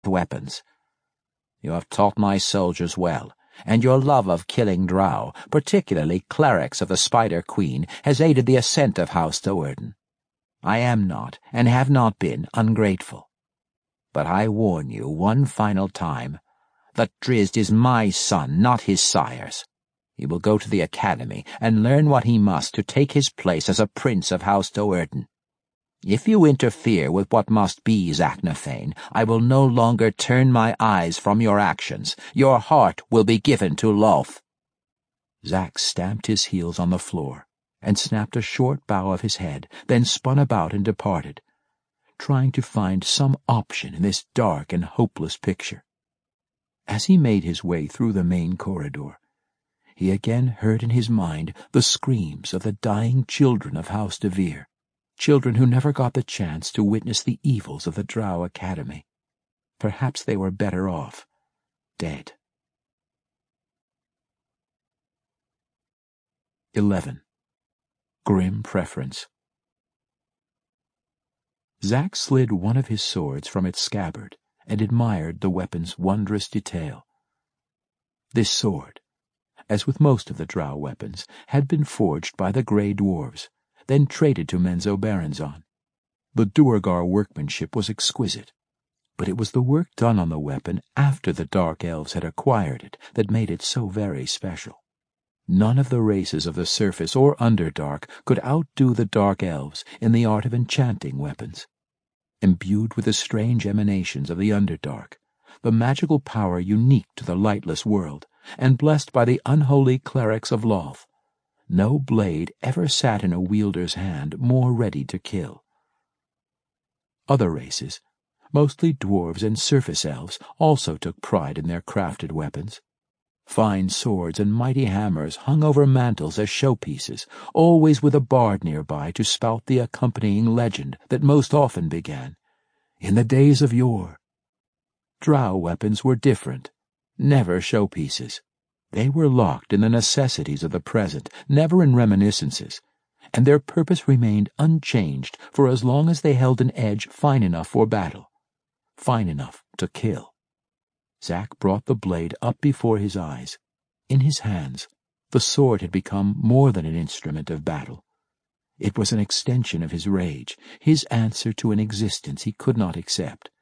weapons. You have taught my soldiers well, and your love of killing drow, particularly clerics of the Spider Queen, has aided the ascent of House Do'Urden. I am not, and have not been, ungrateful. But I warn you one final time that Drizzt is my son, not his sire's. He will go to the academy and learn what he must to take his place as a prince of House Do'Urden. If you interfere with what must be Zaknafein, I will no longer turn my eyes from your actions. Your heart will be given to Lolth. Zack stamped his heels on the floor and snapped a short bow of his head, then spun about and departed, trying to find some option in this dark and hopeless picture. As he made his way through the main corridor, he again heard in his mind the screams of the dying children of House DeVere, children who never got the chance to witness the evils of the Drow Academy. Perhaps they were better off, dead. 11. Grim Preference. Zack slid one of his swords from its scabbard and admired the weapon's wondrous detail. This sword, as with most of the Drow weapons, had been forged by the Grey Dwarves, then traded to Menzoberranzan. The Duergar workmanship was exquisite, but it was the work done on the weapon after the Dark Elves had acquired it that made it so very special. None of the races of the Surface or Underdark could outdo the Dark Elves in the art of enchanting weapons. Imbued with the strange emanations of the Underdark, the magical power unique to the lightless world, and blessed by the unholy clerics of Lolth, no blade ever sat in a wielder's hand more ready to kill. Other races, mostly dwarves and surface elves, also took pride in their crafted weapons. Fine swords and mighty hammers hung over mantels as showpieces, always with a bard nearby to spout the accompanying legend that most often began, "In the days of yore." Drow weapons were different, never showpieces. They were locked in the necessities of the present, never in reminiscences, and their purpose remained unchanged for as long as they held an edge fine enough for battle, fine enough to kill. Zack brought the blade up before his eyes. In his hands, the sword had become more than an instrument of battle. It was an extension of his rage, his answer to an existence he could not accept.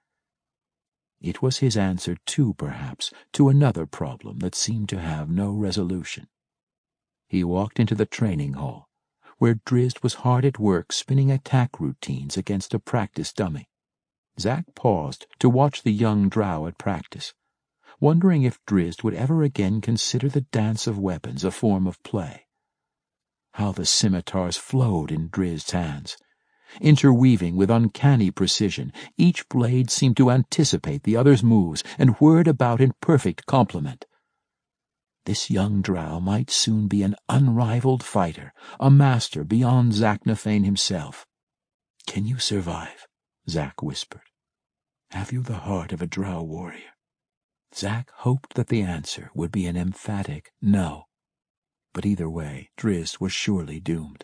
It was his answer, too, perhaps, to another problem that seemed to have no resolution. He walked into the training hall, where Drizzt was hard at work spinning attack routines against a practice dummy. Zack paused to watch the young drow at practice, wondering if Drizzt would ever again consider the dance of weapons a form of play. How the scimitars flowed in Drizzt's hands. Interweaving with uncanny precision, each blade seemed to anticipate the other's moves and whirred about in perfect complement. This young drow might soon be an unrivaled fighter, a master beyond Zaknafein himself. "Can you survive?" Zack whispered. "Have you the heart of a drow warrior?" Zack hoped that the answer would be an emphatic no, but either way, Drizzt was surely doomed.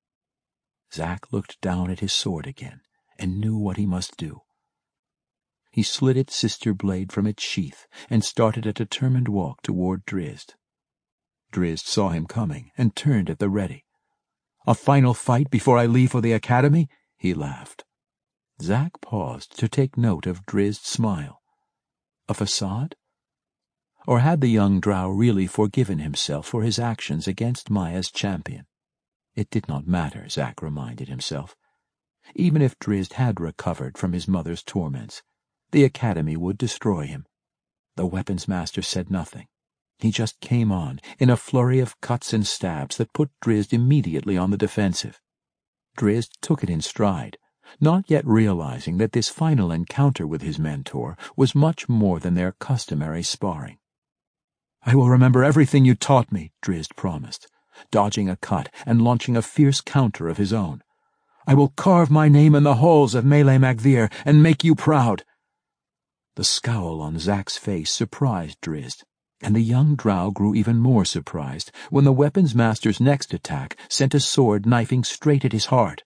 Zack looked down at his sword again and knew what he must do. He slid its sister blade from its sheath and started a determined walk toward Drizzt. Drizzt saw him coming and turned at the ready. "A final fight before I leave for the academy?" he laughed. Zack paused to take note of Drizzt's smile. A facade? Or had the young drow really forgiven himself for his actions against Maya's champion? It did not matter, Zack reminded himself. Even if Drizzt had recovered from his mother's torments, the academy would destroy him. The weapons master said nothing. He just came on, in a flurry of cuts and stabs that put Drizzt immediately on the defensive. Drizzt took it in stride, not yet realizing that this final encounter with his mentor was much more than their customary sparring. "I will remember everything you taught me," Drizzt promised, dodging a cut and launching a fierce counter of his own. "I will carve my name in the halls of Mele Magvir and make you proud." The scowl on Zack's face surprised Drizzt, and the young drow grew even more surprised when the weapons master's next attack sent a sword knifing straight at his heart.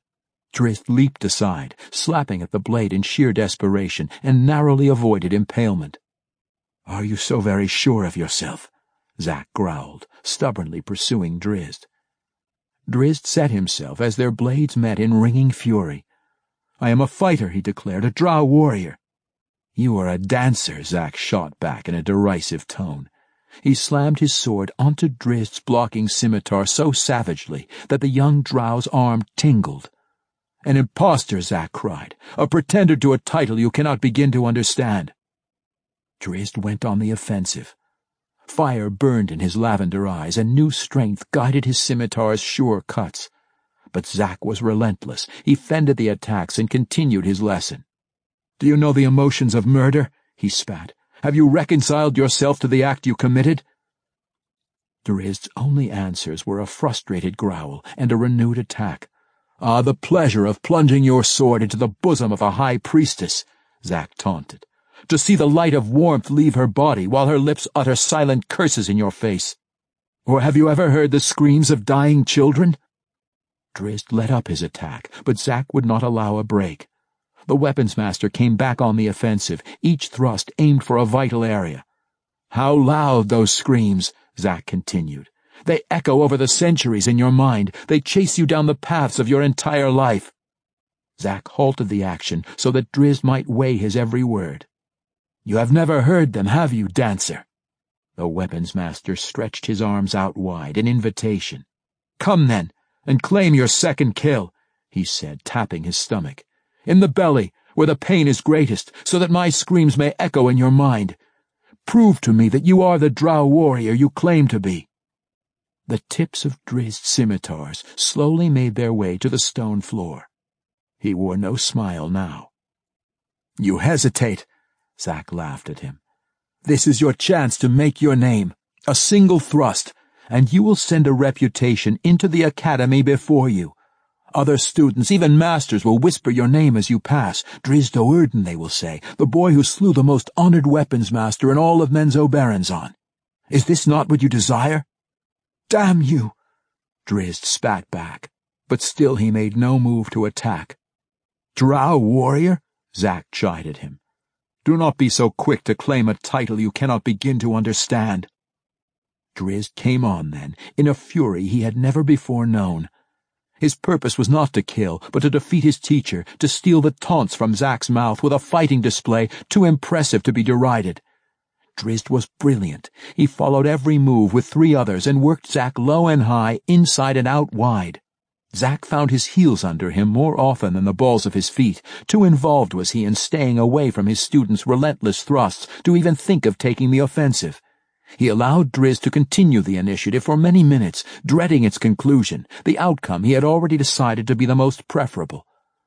Drizzt leaped aside, slapping at the blade in sheer desperation, and narrowly avoided impalement. "Are you so very sure of yourself?" Zack growled, stubbornly pursuing Drizzt. Drizzt set himself as their blades met in ringing fury. "I am a fighter," he declared, "a drow warrior." "You are a dancer," Zack shot back in a derisive tone. He slammed his sword onto Drizzt's blocking scimitar so savagely that the young drow's arm tingled. "An impostor," Zack cried, "a pretender to a title you cannot begin to understand." Drizzt went on the offensive. Fire burned in his lavender eyes, and new strength guided his scimitar's sure cuts. But Zack was relentless. He fended the attacks and continued his lesson. "Do you know the emotions of murder?" he spat. "Have you reconciled yourself to the act you committed?" Drizzt's only answers were a frustrated growl and a renewed attack. "Ah, the pleasure of plunging your sword into the bosom of a high priestess," Zack taunted. "To see the light of warmth leave her body while her lips utter silent curses in your face. Or have you ever heard the screams of dying children?" Drizzt let up his attack, but Zack would not allow a break. The weapons master came back on the offensive, each thrust aimed for a vital area. "How loud those screams," Zack continued. "They echo over the centuries in your mind. They chase you down the paths of your entire life." Zack halted the action so that Drizzt might weigh his every word. "You have never heard them, have you, dancer?" The weapons master stretched his arms out wide, an invitation. "Come then, and claim your second kill," he said, tapping his stomach. "In the belly, where the pain is greatest, so that my screams may echo in your mind. Prove to me that you are the drow warrior you claim to be." The tips of Drizzt's scimitars slowly made their way to the stone floor. He wore no smile now. "You hesitate," Zack laughed at him. "This is your chance to make your name. A single thrust, and you will send a reputation into the academy before you. Other students, even masters, will whisper your name as you pass. Drizzt Do'Urden, they will say, the boy who slew the most honored weapons master in all of Menzoberranzan. Is this not what you desire?" "Damn you!" Drizzt spat back, but still he made no move to attack. "Drow warrior?" Zack chided him. "Do not be so quick to claim a title you cannot begin to understand." Drizzt came on then, in a fury he had never before known. His purpose was not to kill, but to defeat his teacher, to steal the taunts from Zack's mouth with a fighting display too impressive to be derided. Drizzt was brilliant. He followed every move with 3 others and worked Zack low and high, inside and out wide. Zack found his heels under him more often than the balls of his feet. Too involved was he in staying away from his students' relentless thrusts to even think of taking the offensive. He allowed Drizzt to continue the initiative for many minutes, dreading its conclusion, the outcome he had already decided to be the most preferable.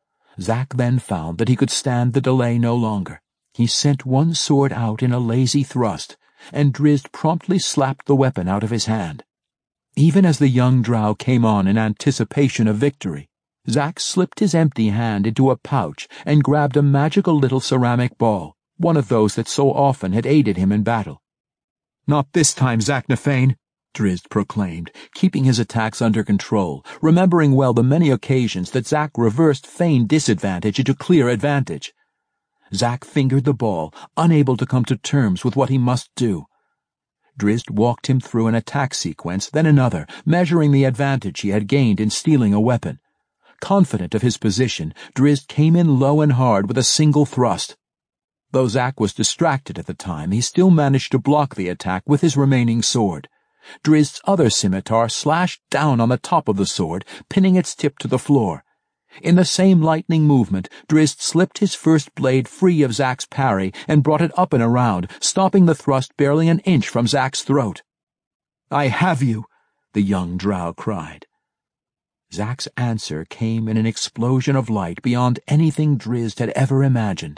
Zack then found that he could stand the delay no longer. He sent one sword out in a lazy thrust, and Drizzt promptly slapped the weapon out of his hand. Even as the young drow came on in anticipation of victory, Zack slipped his empty hand into a pouch and grabbed a magical little ceramic ball, one of those that so often had aided him in battle. "Not this time, Zaknafein," Drizzt proclaimed, keeping his attacks under control, remembering well the many occasions that Zack reversed feigned disadvantage into clear advantage. Zack fingered the ball, unable to come to terms with what he must do. Drizzt walked him through an attack sequence, then another, measuring the advantage he had gained in stealing a weapon. Confident of his position, Drizzt came in low and hard with a single thrust. Though Zack was distracted at the time, he still managed to block the attack with his remaining sword. Drizzt's other scimitar slashed down on the top of the sword, pinning its tip to the floor. In the same lightning movement, Drizzt slipped his first blade free of Zack's parry and brought it up and around, stopping the thrust barely an inch from Zack's throat. "I have you!" the young drow cried. Zack's answer came in an explosion of light beyond anything Drizzt had ever imagined.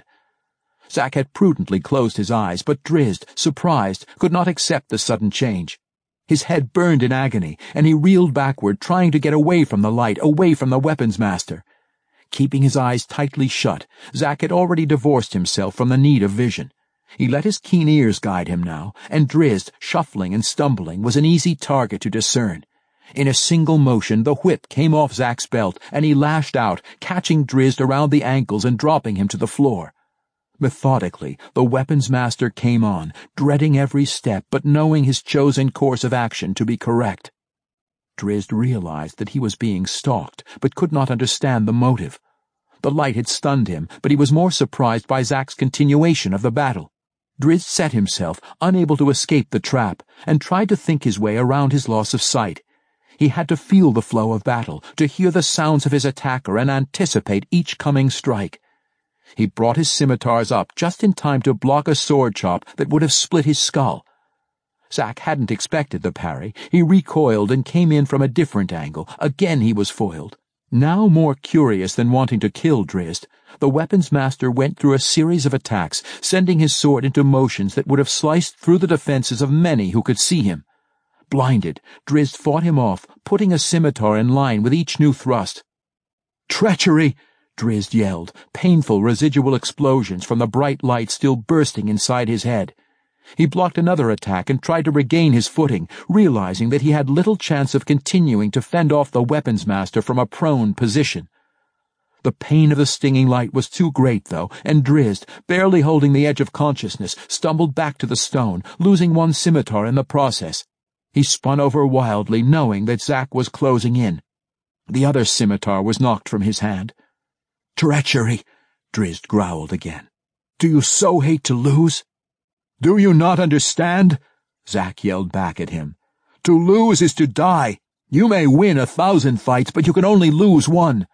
Zack had prudently closed his eyes, but Drizzt, surprised, could not accept the sudden change. His head burned in agony, and he reeled backward, trying to get away from the light, away from the weapons master. Keeping his eyes tightly shut, Zack had already divorced himself from the need of vision. He let his keen ears guide him now, and Drizzt, shuffling and stumbling, was an easy target to discern. In a single motion, the whip came off Zack's belt, and he lashed out, catching Drizzt around the ankles and dropping him to the floor. Methodically, the weapons master came on, dreading every step but knowing his chosen course of action to be correct. Drizzt realized that he was being stalked, but could not understand the motive. The light had stunned him, but he was more surprised by Zack's continuation of the battle. Drizzt set himself, unable to escape the trap, and tried to think his way around his loss of sight. He had to feel the flow of battle, to hear the sounds of his attacker and anticipate each coming strike. He brought his scimitars up just in time to block a sword chop that would have split his skull. Zack hadn't expected the parry. He recoiled and came in from a different angle. Again he was foiled. Now more curious than wanting to kill Drizzt, the weapons master went through a series of attacks, sending his sword into motions that would have sliced through the defenses of many who could see him. Blinded, Drizzt fought him off, putting a scimitar in line with each new thrust. "Treachery!" Drizzt yelled, painful residual explosions from the bright light still bursting inside his head. He blocked another attack and tried to regain his footing, realizing that he had little chance of continuing to fend off the weapons master from a prone position. The pain of the stinging light was too great, though, and Drizzt, barely holding the edge of consciousness, stumbled back to the stone, losing one scimitar in the process. He spun over wildly, knowing that Zack was closing in. The other scimitar was knocked from his hand. "Treachery!" Drizzt growled again. "Do you so hate to lose?" "Do you not understand?" Zack yelled back at him. "To lose is to die. You may win 1,000 fights, but you can only lose one."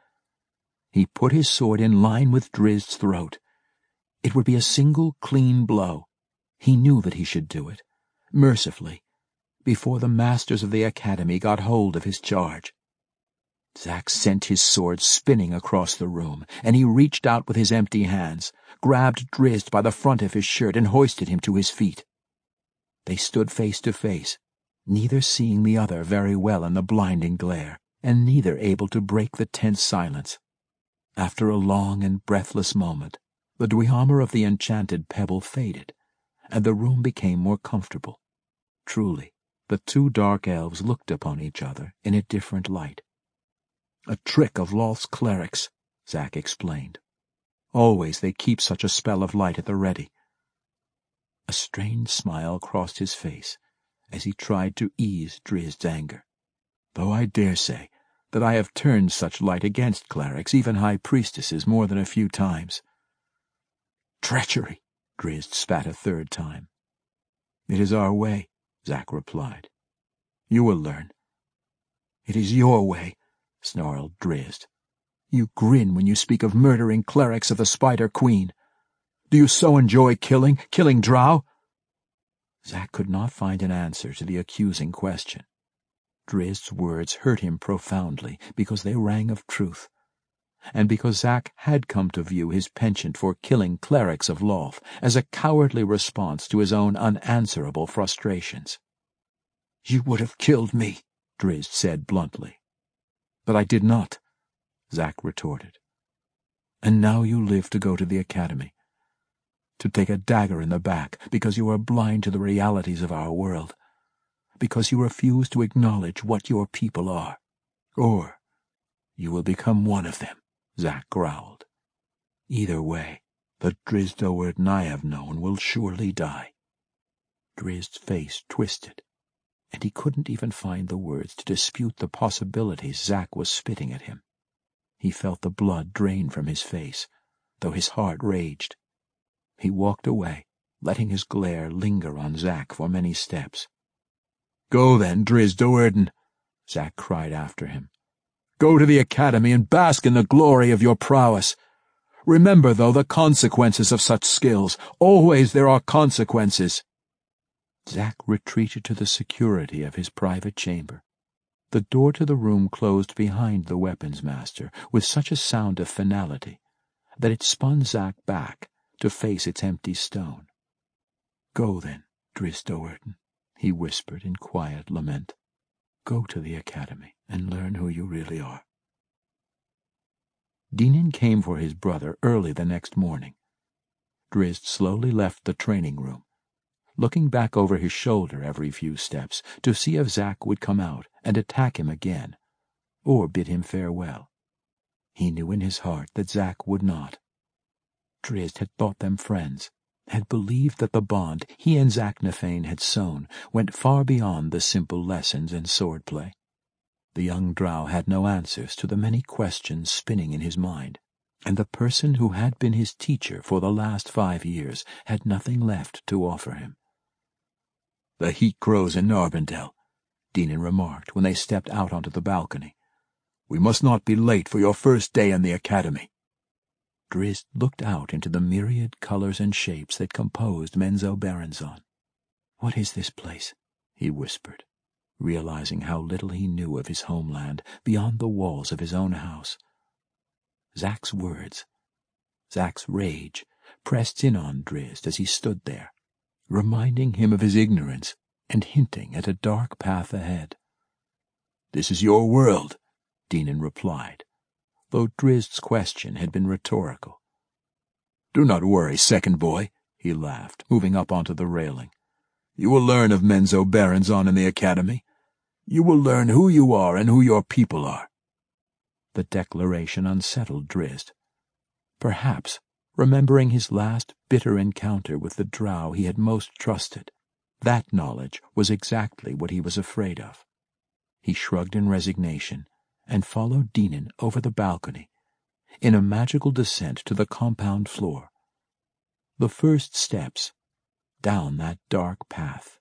He put his sword in line with Drizzt's throat. It would be a single, clean blow. He knew that he should do it, mercifully, before the masters of the academy got hold of his charge. Zack sent his sword spinning across the room, and he reached out with his empty hands, grabbed Drizzt by the front of his shirt and hoisted him to his feet. They stood face to face, neither seeing the other very well in the blinding glare, and neither able to break the tense silence. After a long and breathless moment, the Dweomer of the enchanted pebble faded, and the room became more comfortable. Truly, the two dark elves looked upon each other in a different light. "A trick of Lolth's clerics," Zack explained. "Always they keep such a spell of light at the ready." A strange smile crossed his face as he tried to ease Drizzt's anger. "Though I dare say that I have turned such light against clerics, even high priestesses, more than a few times." "Treachery!" Drizzt spat a third time. "It is our way," Zack replied. "You will learn." "It is your way," snarled Drizzt. "You grin when you speak of murdering clerics of the Spider Queen. Do you so enjoy killing drow?" Zack could not find an answer to the accusing question. Drizzt's words hurt him profoundly because they rang of truth, and because Zack had come to view his penchant for killing clerics of Lolth as a cowardly response to his own unanswerable frustrations. "You would have killed me," Drizzt said bluntly. "But I did not," Zack retorted. "And now you live to go to the academy, to take a dagger in the back because you are blind to the realities of our world, because you refuse to acknowledge what your people are. Or you will become one of them," Zack growled. "Either way, the Drizzt Do'Urden I have known will surely die." Drizzt's face twisted, and he couldn't even find the words to dispute the possibilities Zack was spitting at him. He felt the blood drain from his face, though his heart raged. He walked away, letting his glare linger on Zack for many steps. "Go then, Drizzt Do'Urden," Zack cried after him. "Go to the academy and bask in the glory of your prowess. Remember, though, the consequences of such skills. Always there are consequences." Zack retreated to the security of his private chamber. The door to the room closed behind the weapons master with such a sound of finality that it spun Zack back to face its empty stone. "Go then, Drizzt Do'Urden," he whispered in quiet lament. "Go to the academy and learn who you really are." Dinan came for his brother early the next morning. Drizzt slowly left the training room. looking back over his shoulder every few steps to see if Zack would come out and attack him again, or bid him farewell. He knew in his heart that Zack would not. Drizzt had thought them friends, had believed that the bond he and Zaknafein had sown went far beyond the simple lessons in swordplay. The young drow had no answers to the many questions spinning in his mind, and the person who had been his teacher for the last 5 years had nothing left to offer him. "The heat grows in Narbondel," Dinan remarked when they stepped out onto the balcony. "We must not be late for your first day in the academy." Drizzt looked out into the myriad colors and shapes that composed Menzoberranzan. "What is this place?" he whispered, realizing how little he knew of his homeland beyond the walls of his own house. Zack's words, Zack's rage, pressed in on Drizzt as he stood there, reminding him of his ignorance and hinting at a dark path ahead. "This is your world," Dinan replied, though Drizzt's question had been rhetorical. "Do not worry, second boy," he laughed, moving up onto the railing. "You will learn of Menzoberranzan in the academy. You will learn who you are and who your people are." The declaration unsettled Drizzt. Perhaps, remembering his last bitter encounter with the drow he had most trusted, that knowledge was exactly what he was afraid of. He shrugged in resignation and followed Dinan over the balcony, in a magical descent to the compound floor. The first steps down that dark path.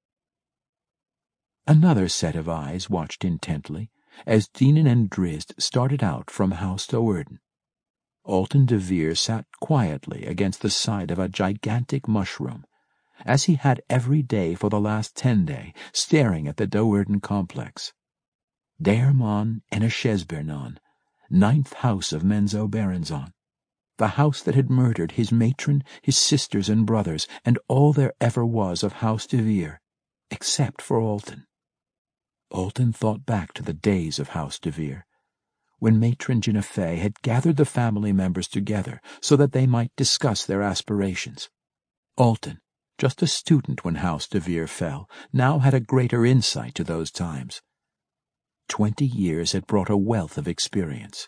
Another set of eyes watched intently as Dinan and Drizzt started out from House Do'Urden. Alton de Vere sat quietly against the side of a gigantic mushroom, as he had every day for the last 10 days, staring at the Do'Urden complex. Daermon Eneshesbernon, 9th house of Menzoberranzan, the house that had murdered his matron, his sisters and brothers, and all there ever was of House de Vere, except for Alton. Alton thought back to the days of House de Vere, when matron Jinafei had gathered the family members together so that they might discuss their aspirations. Alton, just a student when House de Vere fell, now had a greater insight to those times. 20 years had brought a wealth of experience.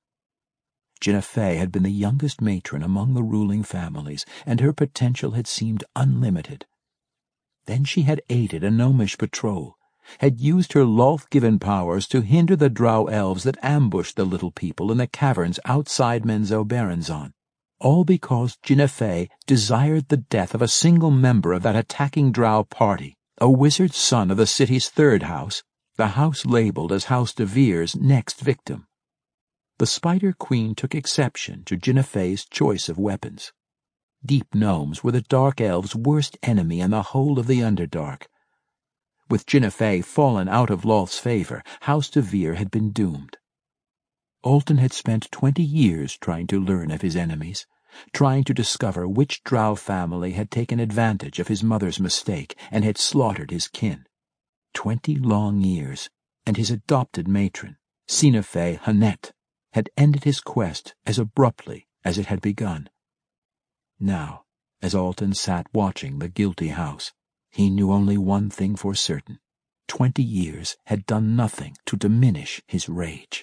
Jinafei had been the youngest matron among the ruling families, and her potential had seemed unlimited. Then she had aided a gnomish patrol, had used her Lolth-given powers to hinder the drow elves that ambushed the little people in the caverns outside Menzoberranzan, all because Jinafei desired the death of a single member of that attacking drow party, a wizard's son of the city's 3rd house, the house labeled as House de Vere's next victim. The Spider Queen took exception to Jinafei's choice of weapons. Deep gnomes were the Dark Elves' worst enemy in the whole of the Underdark. With Jinafei fallen out of Lolth's favor, House de Vere had been doomed. Alton had spent 20 years trying to learn of his enemies, trying to discover which drow family had taken advantage of his mother's mistake and had slaughtered his kin. 20 long years, and his adopted matron, Sinafei Hanet, had ended his quest as abruptly as it had begun. Now, as Alton sat watching the guilty house, he knew only one thing for certain. 20 years had done nothing to diminish his rage.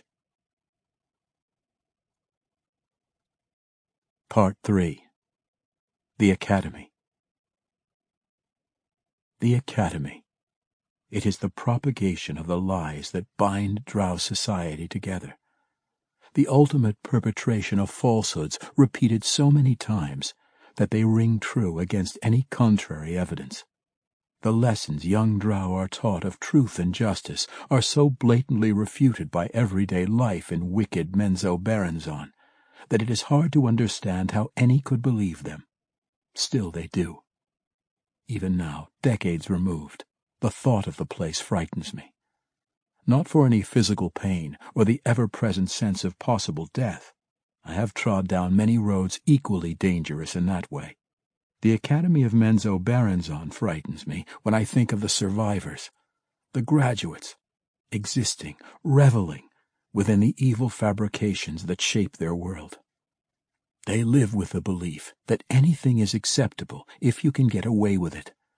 Part 3. The Academy. The Academy. It is the propagation of the lies that bind drow society together. The ultimate perpetration of falsehoods repeated so many times that they ring true against any contrary evidence. The lessons young drow are taught of truth and justice are so blatantly refuted by everyday life in wicked Menzoberranzan that it is hard to understand how any could believe them. Still they do. Even now, decades removed, the thought of the place frightens me. Not for any physical pain or the ever-present sense of possible death. I have trod down many roads equally dangerous in that way. The Academy of Menzoberranzan frightens me when I think of the survivors, the graduates, existing, reveling within the evil fabrications that shape their world. They live with the belief that anything is acceptable if you can get away with it,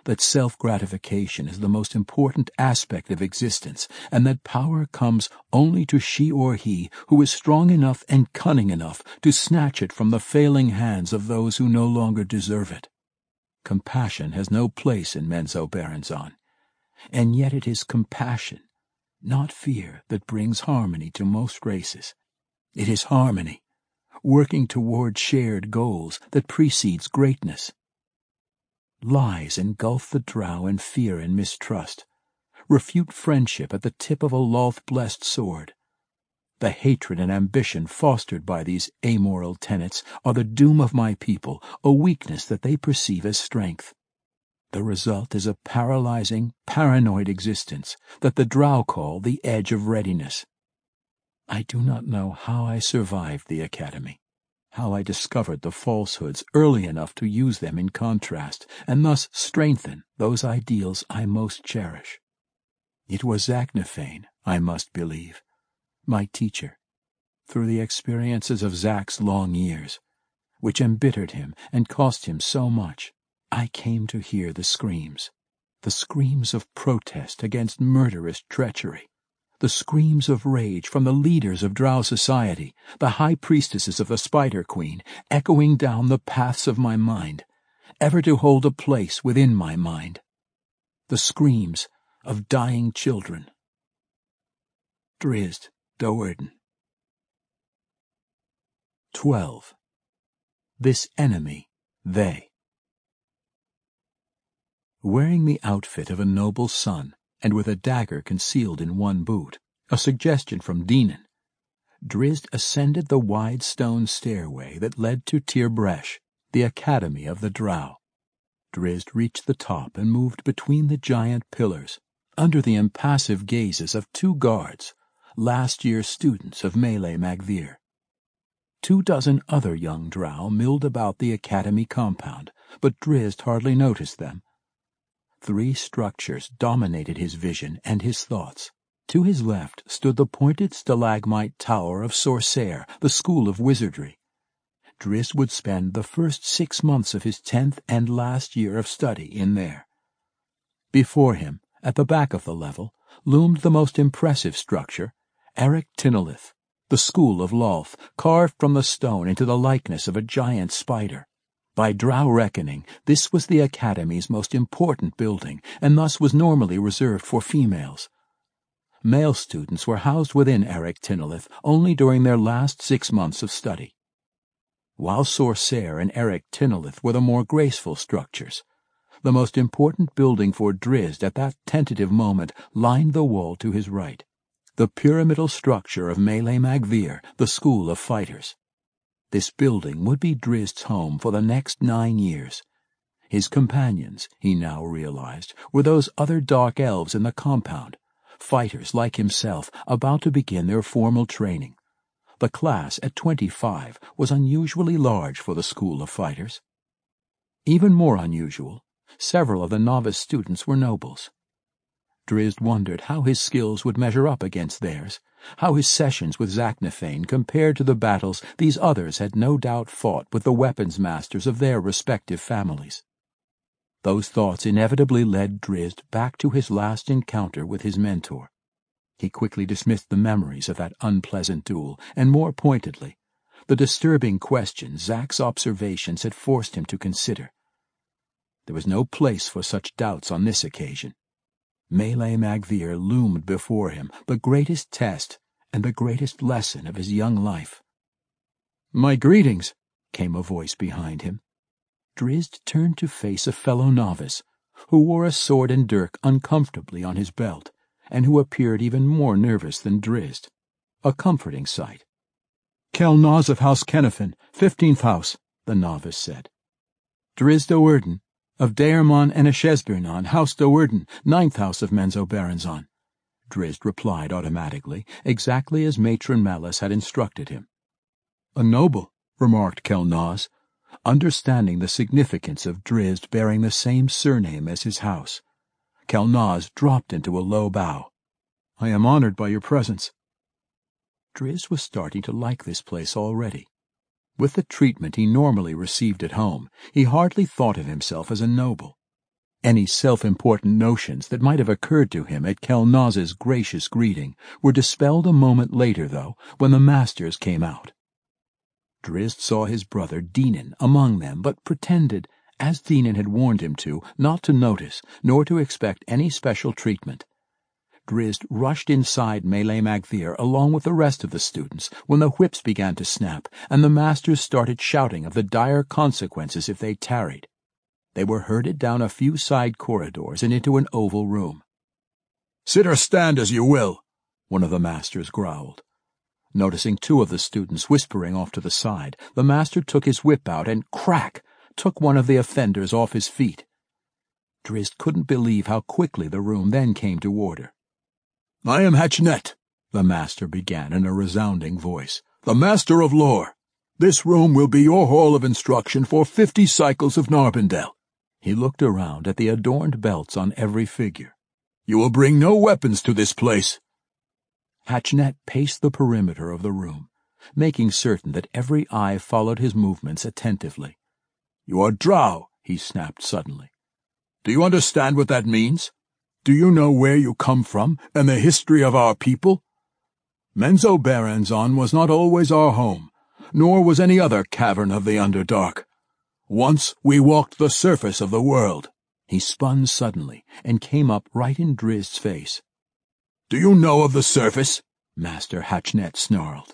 that self-gratification is the most important aspect of existence, and that power comes only to she or he who is strong enough and cunning enough to snatch it from the failing hands of those who no longer deserve it. Compassion has no place in Menzoberranzan, and yet it is compassion, not fear, that brings harmony to most races. It is harmony, working toward shared goals, that precedes greatness. Lies engulf the drow in fear and mistrust, refute friendship at the tip of a Lolth-blessed sword. The hatred and ambition fostered by these amoral tenets are the doom of my people, a weakness that they perceive as strength. The result is a paralyzing, paranoid existence that the drow call the edge of readiness. I do not know how I survived the academy, how I discovered the falsehoods early enough to use them in contrast, and thus strengthen those ideals I most cherish. It was Zaknafein, I must believe, my teacher, through the experiences of Zak's long years, which embittered him and cost him so much. I came to hear the screams of protest against murderous treachery, the screams of rage from the leaders of drow society, the high priestesses of the Spider Queen, echoing down the paths of my mind, ever to hold a place within my mind. The screams of dying children. Drizzt Do'Urden. 12. This enemy, they. Wearing the outfit of a noble son, and with a dagger concealed in one boot, a suggestion from Dinan, Drizzt ascended the wide stone stairway that led to Tir Bresh, the academy of the drow. Drizzt reached the top and moved between the giant pillars, under the impassive gazes of 2 guards, last-year students of Melee Magvir. 24 other young drow milled about the academy compound, but Drizzt hardly noticed them. 3 structures dominated his vision and his thoughts. To his left stood the pointed stalagmite tower of Sorcere, the school of wizardry. Drizzt would spend the first 6 months of his 10th and last year of study in there. Before him, at the back of the level, loomed the most impressive structure, Eric Tynolith, the school of Lolth, carved from the stone into the likeness of a giant spider. By drow reckoning, this was the academy's most important building, and thus was normally reserved for females. Male students were housed within Eric Tynolith only during their last 6 months of study. While Sorcere and Eric Tynolith were the more graceful structures, the most important building for Drizzt at that tentative moment lined the wall to his right, the pyramidal structure of Melee Magvir, the school of fighters. This building would be Drizzt's home for the next 9 years. His companions, he now realized, were those other dark elves in the compound, fighters like himself about to begin their formal training. The class at 25 was unusually large for the school of fighters. Even more unusual, several of the novice students were nobles. Drizzt wondered how his skills would measure up against theirs, how his sessions with Zaknafein compared to the battles these others had no doubt fought with the weapons masters of their respective families. Those thoughts inevitably led Drizzt back to his last encounter with his mentor. He quickly dismissed the memories of that unpleasant duel, and more pointedly, the disturbing question Zak's observations had forced him to consider. There was no place for such doubts on this occasion. Melee Magvir loomed before him, the greatest test and the greatest lesson of his young life. "My greetings," came a voice behind him. Drizzt turned to face a fellow novice, who wore a sword and dirk uncomfortably on his belt, and who appeared even more nervous than Drizzt. A comforting sight. "Kelnaz of House Kenefin, 15th house," the novice said. "Drizzt Do'Urden, of Daermon and Eshesbirnon, House Do'Urden, 9th house of Menzoberranzan," Drizzt replied automatically, exactly as Matron Mellis had instructed him. "A noble," remarked Kelnaz, understanding the significance of Drizzt bearing the same surname as his house. Kelnaz dropped into a low bow. "I am honored by your presence." Drizzt was starting to like this place already. With the treatment he normally received at home, he hardly thought of himself as a noble. Any self-important notions that might have occurred to him at Kelnaz's gracious greeting were dispelled a moment later, though, when the masters came out. Drizzt saw his brother Dinan among them, but pretended, as Dinan had warned him to, not to notice, nor to expect any special treatment. Drizzt rushed inside Melee Magthir along with the rest of the students when the whips began to snap, and the masters started shouting of the dire consequences if they tarried. They were herded down a few side corridors and into an oval room. "Sit or stand as you will," one of the masters growled. Noticing two of the students whispering off to the side, the master took his whip out and, crack, took one of the offenders off his feet. Drizzt couldn't believe how quickly the room then came to order. "I am Hatchnet," the master began in a resounding voice, "the master of lore. This room will be your hall of instruction for 50 cycles of Narbondel." He looked around at the adorned belts on every figure. "You will bring no weapons to this place." Hatchnet paced the perimeter of the room, making certain that every eye followed his movements attentively. "You are Drow," he snapped suddenly. "Do you understand what that means? Do you know where you come from and the history of our people? Menzoberranzan was not always our home, nor was any other cavern of the Underdark. Once we walked the surface of the world." He spun suddenly and came up right in Drizzt's face. "Do you know of the surface?" Master Hatchnet snarled.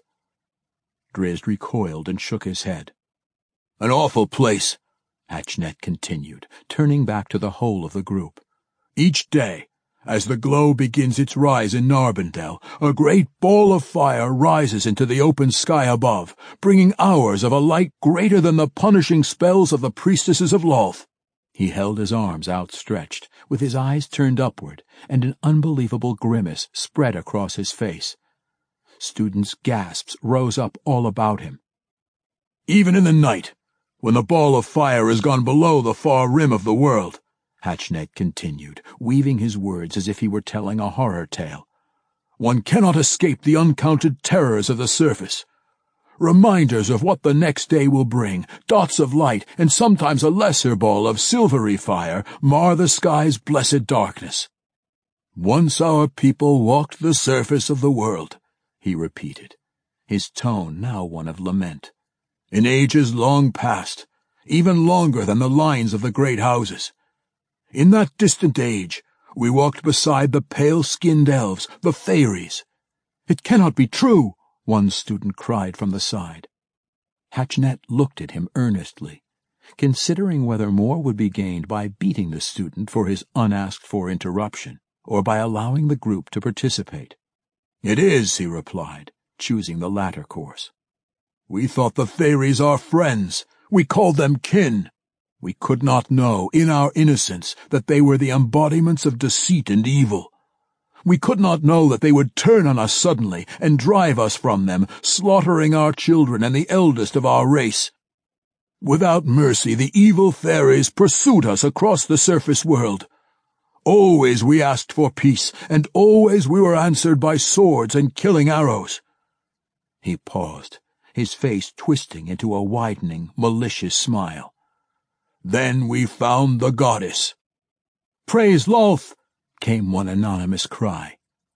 Drizzt recoiled and shook his head. "An awful place," Hatchnet continued, turning back to the whole of the group. "Each day, as the glow begins its rise in Narbondel, a great ball of fire rises into the open sky above, bringing hours of a light greater than the punishing spells of the priestesses of Lolth." He held his arms outstretched, with his eyes turned upward, and an unbelievable grimace spread across his face. Students' gasps rose up all about him. "Even in the night, when the ball of fire has gone below the far rim of the world," Hatchnet continued, weaving his words as if he were telling a horror tale, "one cannot escape the uncounted terrors of the surface. Reminders of what the next day will bring, dots of light, and sometimes a lesser ball of silvery fire mar the sky's blessed darkness. Once our people walked the surface of the world," he repeated, his tone now one of lament. "In ages long past, even longer than the lines of the great houses. In that distant age, we walked beside the pale-skinned elves, the Fairies." "It cannot be true!" one student cried from the side. Hatchnet looked at him earnestly, considering whether more would be gained by beating the student for his unasked-for interruption, or by allowing the group to participate. "It is," he replied, choosing the latter course. "We thought the Fairies our friends. We called them kin. We could not know, in our innocence, that they were the embodiments of deceit and evil. We could not know that they would turn on us suddenly and drive us from them, slaughtering our children and the eldest of our race. Without mercy, the evil fairies pursued us across the surface world. Always we asked for peace, and always we were answered by swords and killing arrows." He paused, his face twisting into a widening, malicious smile. "Then we found the goddess." "Praise Lolth!" came one anonymous cry.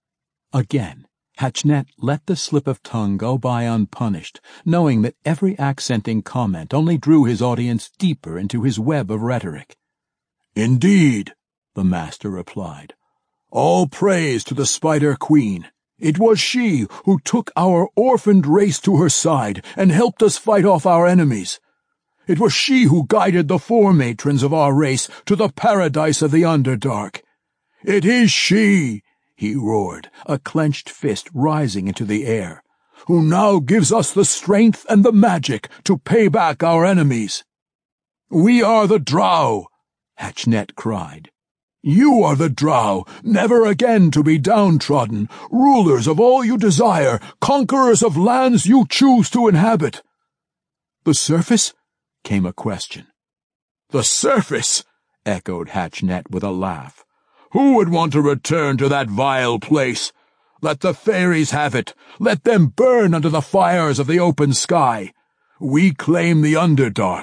Again, Hatchnet let the slip of tongue go by unpunished, knowing that every accenting comment only drew his audience deeper into his web of rhetoric. "Indeed," the master replied. "All praise to the Spider Queen. It was she who took our orphaned race to her side and helped us fight off our enemies. It was she who guided the four matrons of our race to the paradise of the Underdark. It is she," he roared, a clenched fist rising into the air, "who now gives us the strength and the magic to pay back our enemies." "We are the Drow," Hatchnet cried. "You are the Drow, never again to be downtrodden, rulers of all you desire, conquerors of lands you choose to inhabit." "The surface?" came a question. "The surface!" echoed Hatchnet with a laugh. "Who would want to return to that vile place? Let the fairies have it. Let them burn under the fires of the open sky. We claim the Underdark.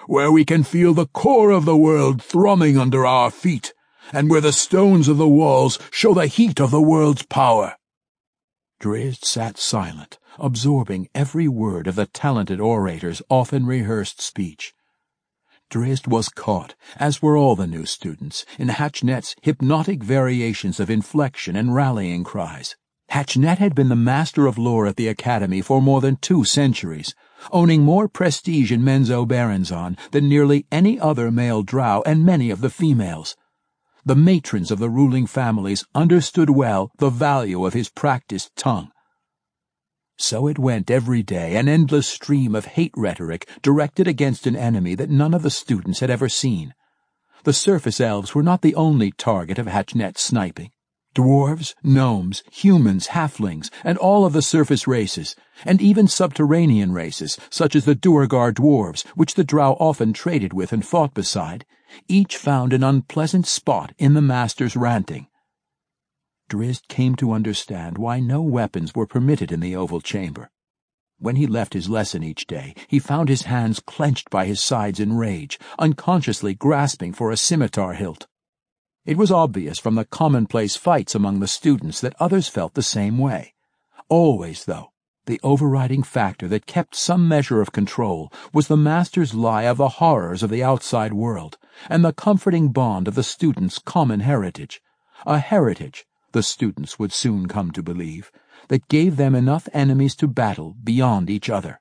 where we can feel the core of the world thrumming under our feet, and where the stones of the walls show the heat of the world's power." Drizzt sat silent, absorbing every word of the talented orator's often rehearsed speech. Drizzt was caught, as were all the new students, in Hatchnet's hypnotic variations of inflection and rallying cries. Hatchnet had been the master of lore at the Academy for more than 2 centuries, owning more prestige in Menzoberranzan than nearly any other male drow and many of the females. The matrons of the ruling families understood well the value of his practiced tongue. So it went every day, an endless stream of hate rhetoric directed against an enemy that none of the students had ever seen. The surface elves were not the only target of Hatchnet's sniping. Dwarves, gnomes, humans, halflings, and all of the surface races, and even subterranean races, such as the Duergar dwarves, which the drow often traded with and fought beside, each found an unpleasant spot in the master's ranting. Drizzt came to understand why no weapons were permitted in the oval chamber. When he left his lesson each day, he found his hands clenched by his sides in rage, unconsciously grasping for a scimitar hilt. It was obvious from the commonplace fights among the students that others felt the same way. Always, though, the overriding factor that kept some measure of control was the master's lie of the horrors of the outside world, and the comforting bond of the students' common heritage, a heritage, the students would soon come to believe, that gave them enough enemies to battle beyond each other.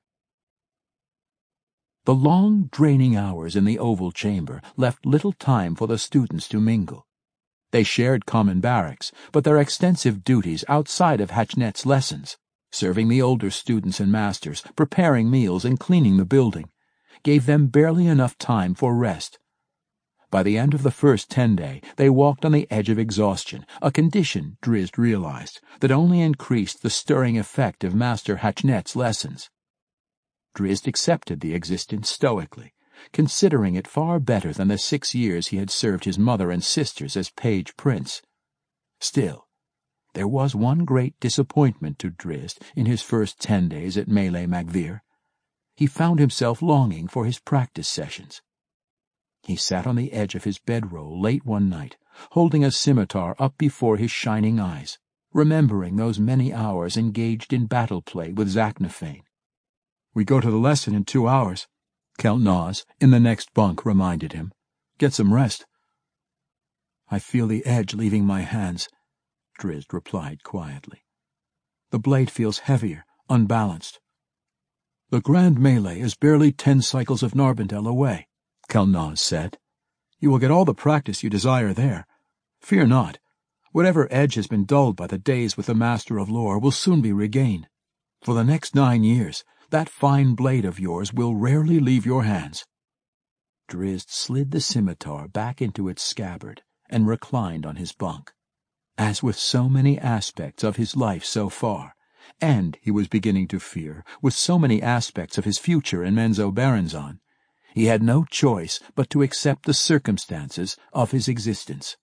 The long, draining hours in the oval chamber left little time for the students to mingle. They shared common barracks, but their extensive duties outside of Hatchnet's lessons, serving the older students and masters, preparing meals and cleaning the building, gave them barely enough time for rest. By the end of the first 10-day, they walked on the edge of exhaustion, a condition, Drizzt realized, that only increased the stirring effect of Master Hatchnet's lessons. Drizzt accepted the existence stoically, considering it far better than the 6 years he had served his mother and sisters as page prince. Still, there was one great disappointment to Drizzt in his first 10 days at Mele Magvir. He found himself longing for his practice sessions. He sat on the edge of his bedroll late one night, holding a scimitar up before his shining eyes, remembering those many hours engaged in battle play with Zaknafein. "We go to the lesson in 2 hours," Keltnaz, in the next bunk, reminded him. "Get some rest." "I feel the edge leaving my hands," Drizzt replied quietly. "The blade feels heavier, unbalanced." "The Grand Melee is barely 10 cycles of Narbondel away," Keltnaz said. "You will get all the practice you desire there. Fear not. Whatever edge has been dulled by the days with the Master of Lore will soon be regained. For the next 9 years, that fine blade of yours will rarely leave your hands." Drizzt slid the scimitar back into its scabbard and reclined on his bunk. As with so many aspects of his life so far, and, he was beginning to fear, with so many aspects of his future in Menzoberranzan, he had no choice but to accept the circumstances of his existence.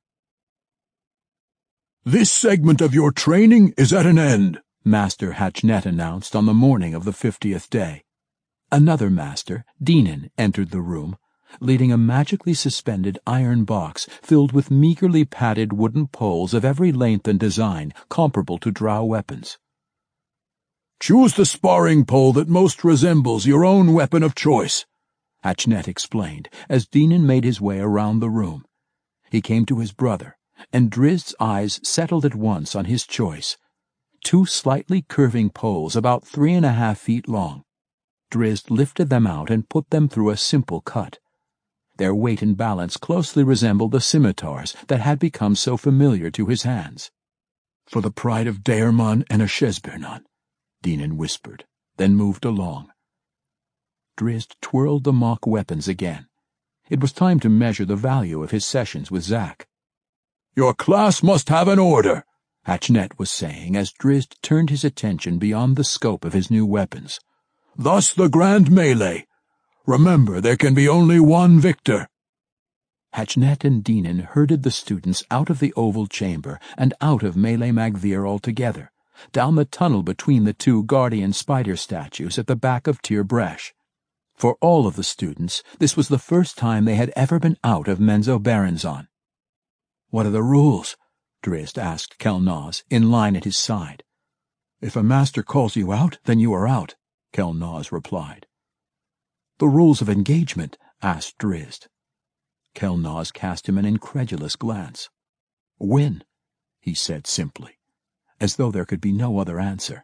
"This segment of your training is at an end," Master Hatchnet announced on the morning of the 50th day. Another master, Dinan, entered the room, leading a magically suspended iron box filled with meagerly padded wooden poles of every length and design comparable to drow weapons. "Choose the sparring pole that most resembles your own weapon of choice," Hatchnet explained, as Dinan made his way around the room. He came to his brother, and Drizzt's eyes settled at once on his choice. 2 slightly curving poles about 3.5 feet long. Drizzt lifted them out and put them through a simple cut. Their weight and balance closely resembled the scimitars that had become so familiar to his hands. "For the pride of Daermon and Ashesbernon," Dinan whispered, then moved along. Drizzt twirled the mock weapons again. It was time to measure the value of his sessions with Zak. "Your class must have an order," Hatchnet was saying as Drizzt turned his attention beyond the scope of his new weapons. "Thus the Grand Melee. Remember, there can be only one victor." Hatchnet and Dinan herded the students out of the oval chamber and out of Mele Magvir altogether, down the tunnel between the 2 guardian spider statues at the back of Tir Bresh. For all of the students, this was the first time they had ever been out of Menzoberranzan. "What are the rules?" Drizzt asked Kelnaz, in line at his side. "If a master calls you out, then you are out," Kelnaz replied. "The rules of engagement?" asked Drizzt. Kelnaz cast him an incredulous glance. "Win," he said simply, as though there could be no other answer.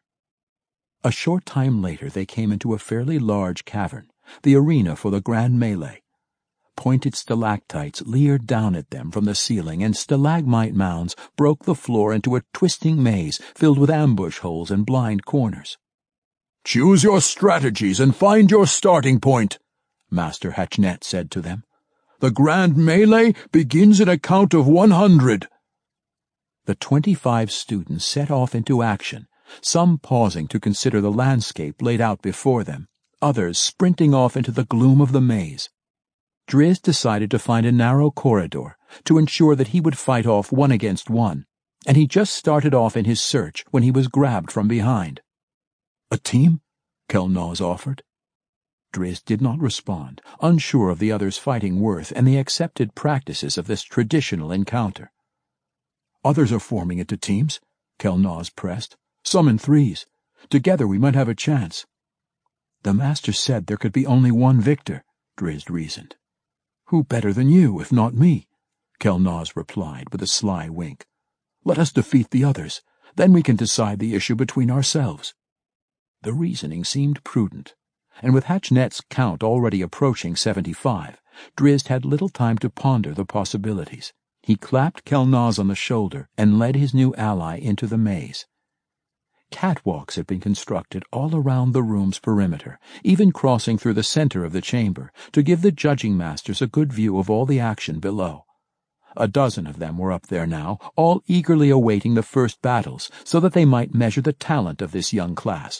A short time later they came into a fairly large cavern, the arena for the grand melee. Pointed stalactites leered down at them from the ceiling, and stalagmite mounds broke the floor into a twisting maze filled with ambush holes and blind corners. "Choose your strategies and find your starting point," Master Hatchnet said to them. "The grand melee begins at a count of 100. The 25 students set off into action, some pausing to consider the landscape laid out before them, others sprinting off into the gloom of the maze. Drizzt decided to find a narrow corridor to ensure that he would fight off 1 against 1, and he just started off in his search when he was grabbed from behind. "A team?" Kelnaz offered. Drizzt did not respond, unsure of the other's fighting worth and the accepted practices of this traditional encounter. "Others are forming into teams," Kelnaz pressed. "Some in 3s. Together we might have a chance." "The master said there could be only one victor," Drizzt reasoned. "Who better than you, if not me?" Kelnaz replied with a sly wink. "Let us defeat the others, then we can decide the issue between ourselves." The reasoning seemed prudent, and with Hatchnet's count already approaching 75, Drizzt had little time to ponder the possibilities. He clapped Kelnaz on the shoulder and led his new ally into the maze. Catwalks had been constructed all around the room's perimeter, even crossing through the center of the chamber, to give the judging masters a good view of all the action below. A dozen of them were up there now, all eagerly awaiting the first battles, so that they might measure the talent of this young class.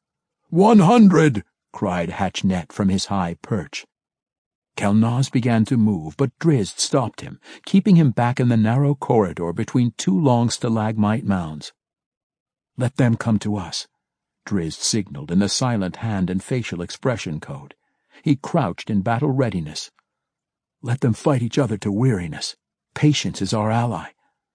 100! cried Hatchnet from his high perch. Kelnaz began to move, but Drizzt stopped him, keeping him back in the narrow corridor between 2 long stalagmite mounds. "Let them come to us," Drizzt signaled in the silent hand and facial expression code. He crouched in battle readiness. "Let them fight each other to weariness. Patience is our ally."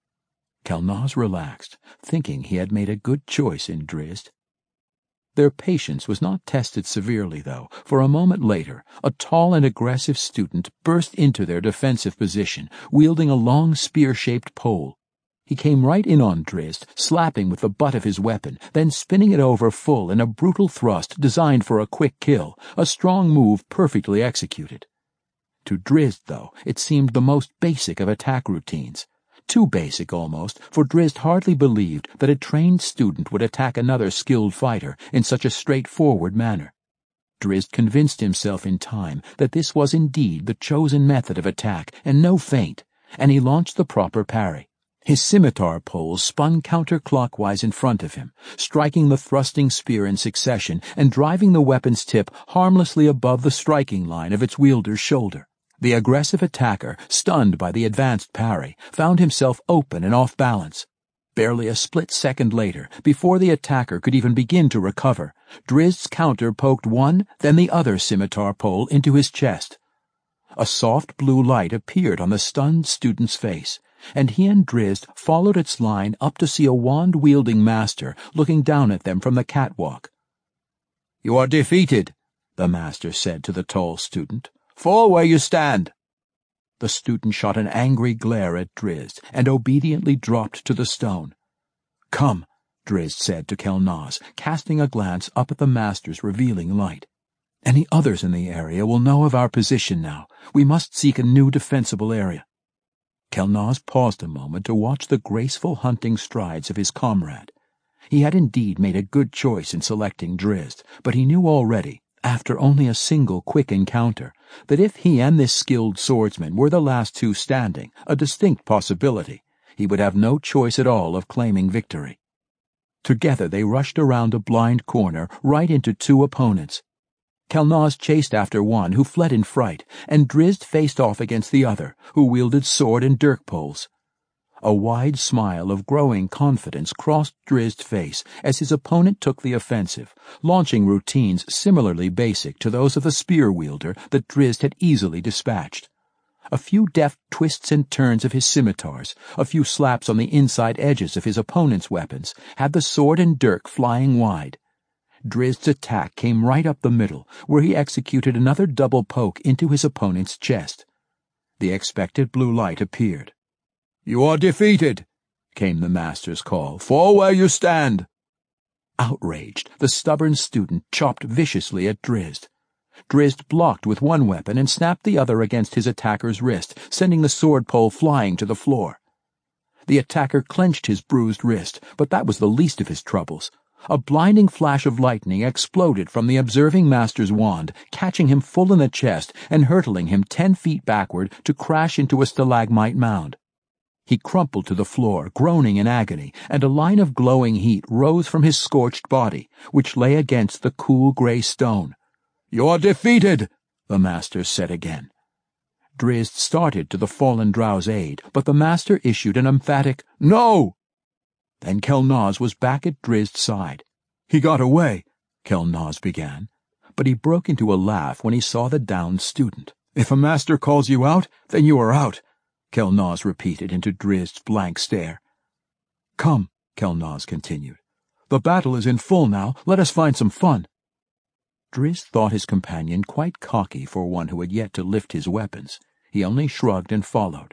Kelnaz relaxed, thinking he had made a good choice in Drizzt. Their patience was not tested severely, though, for a moment later a tall and aggressive student burst into their defensive position, wielding a long spear-shaped pole. He came right in on Drizzt, slapping with the butt of his weapon, then spinning it over full in a brutal thrust designed for a quick kill, a strong move perfectly executed. To Drizzt, though, it seemed the most basic of attack routines. Too basic, almost, for Drizzt hardly believed that a trained student would attack another skilled fighter in such a straightforward manner. Drizzt convinced himself in time that this was indeed the chosen method of attack, and no feint, and he launched the proper parry. His scimitar poles spun counterclockwise in front of him, striking the thrusting spear in succession and driving the weapon's tip harmlessly above the striking line of its wielder's shoulder. The aggressive attacker, stunned by the advanced parry, found himself open and off balance. Barely a split second later, before the attacker could even begin to recover, Drizzt's counter poked one, then the other scimitar pole into his chest. A soft blue light appeared on the stunned student's face, and he and Drizzt followed its line up to see a wand-wielding master looking down at them from the catwalk. "You are defeated," the master said to the tall student. "Fall where you stand." The student shot an angry glare at Drizzt and obediently dropped to the stone. "Come," Drizzt said to Kelnaz, casting a glance up at the master's revealing light. "Any others in the area will know of our position now. We must seek a new defensible area." Kelnaz paused a moment to watch the graceful hunting strides of his comrade. He had indeed made a good choice in selecting Drizzt, but he knew already, after only a single quick encounter, that if he and this skilled swordsman were the last two standing, a distinct possibility, he would have no choice at all of claiming victory. Together they rushed around a blind corner right into two opponents. Kelnaz chased after one, who fled in fright, and Drizzt faced off against the other, who wielded sword and dirk poles. A wide smile of growing confidence crossed Drizd's face as his opponent took the offensive, launching routines similarly basic to those of the spear wielder that Drizzt had easily dispatched. A few deft twists and turns of his scimitars, a few slaps on the inside edges of his opponent's weapons, had the sword and dirk flying wide. Drizd's attack came right up the middle, where he executed another double poke into his opponent's chest. The expected blue light appeared. "You are defeated," came the master's call. "Fall where you stand." Outraged, the stubborn student chopped viciously at Drizzt. Drizzt blocked with one weapon and snapped the other against his attacker's wrist, sending the sword pole flying to the floor. The attacker clenched his bruised wrist, but that was the least of his troubles. A blinding flash of lightning exploded from the observing master's wand, catching him full in the chest and hurtling him 10 feet backward to crash into a stalagmite mound. He crumpled to the floor, groaning in agony, and a line of glowing heat rose from his scorched body, which lay against the cool gray stone. "You are defeated," the master said again. Drizzt started to the fallen drow's aid, but the master issued an emphatic, "No!" Then Kelnaz was back at Drizd's side. "He got away," Kelnaz began, but he broke into a laugh when he saw the downed student. "If a master calls you out, then you are out," Kelnaz repeated into Drizd's blank stare. "Come," Kelnaz continued. "The battle is in full now. Let us find some fun." Drizzt thought his companion quite cocky for one who had yet to lift his weapons. He only shrugged and followed.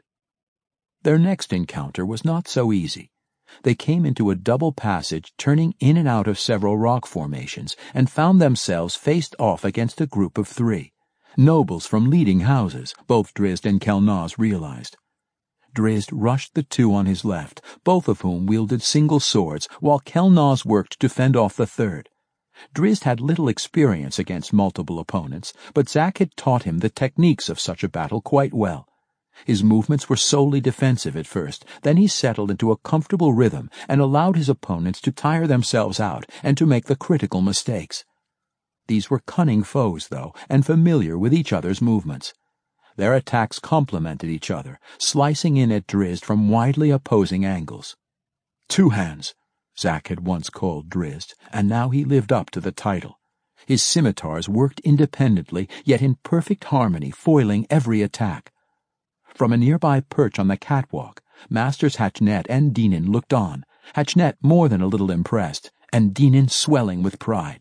Their next encounter was not so easy. They came into a double passage turning in and out of several rock formations and found themselves faced off against a group of 3. Nobles from leading houses, both Drizzt and Kelnaz realized. Drizzt rushed the 2 on his left, both of whom wielded single swords, while Kelnaz worked to fend off the 3rd. Drizzt had little experience against multiple opponents, but Zack had taught him the techniques of such a battle quite well. His movements were solely defensive at first, then he settled into a comfortable rhythm and allowed his opponents to tire themselves out and to make the critical mistakes. These were cunning foes, though, and familiar with each other's movements. Their attacks complemented each other, slicing in at Drizzt from widely opposing angles. "Two hands," Zack had once called Drizzt, and now he lived up to the title. His scimitars worked independently, yet in perfect harmony, foiling every attack. From a nearby perch on the catwalk, Masters Hatchnet and Dinan looked on, Hatchnet more than a little impressed, and Dinan swelling with pride.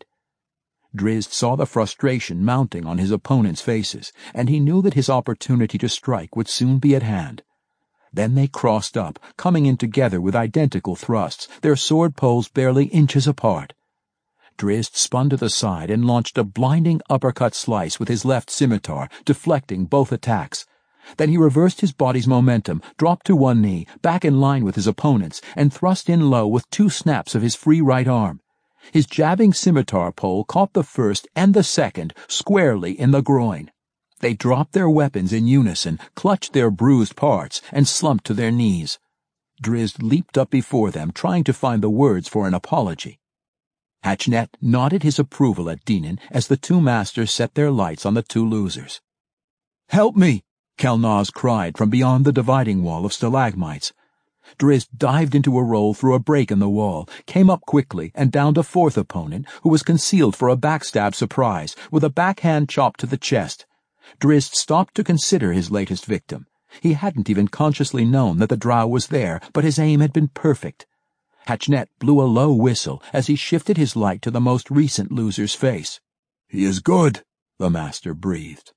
Drizzt saw the frustration mounting on his opponents' faces, and he knew that his opportunity to strike would soon be at hand. Then they crossed up, coming in together with identical thrusts, their sword poles barely inches apart. Drizzt spun to the side and launched a blinding uppercut slice with his left scimitar, deflecting both attacks. Then he reversed his body's momentum, dropped to one knee, back in line with his opponents, and thrust in low with 2 snaps of his free right arm. His jabbing scimitar pole caught the first and the second squarely in the groin. They dropped their weapons in unison, clutched their bruised parts, and slumped to their knees. Drizzt leaped up before them, trying to find the words for an apology. Hatchnet nodded his approval at Dinan as the 2 masters set their lights on the 2 losers. "Help me!" Kelnaz cried from beyond the dividing wall of stalagmites. Drizzt dived into a roll through a break in the wall, came up quickly, and downed a 4th opponent, who was concealed for a backstab surprise, with a backhand chop to the chest. Drizzt stopped to consider his latest victim. He hadn't even consciously known that the drow was there, but his aim had been perfect. Hatchnet blew a low whistle as he shifted his light to the most recent loser's face. "He is good," the master breathed.